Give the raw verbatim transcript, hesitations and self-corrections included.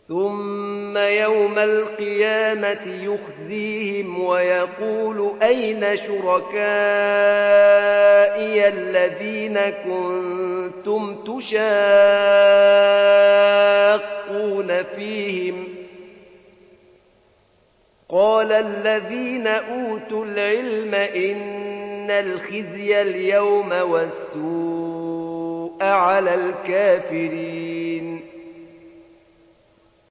ثم يوم القيامة يخزيهم ويقول أين شركائي الذين كنتم تشاقون فيهم قال الذين أوتوا العلم إن الخزي اليوم والسوء على الكافرين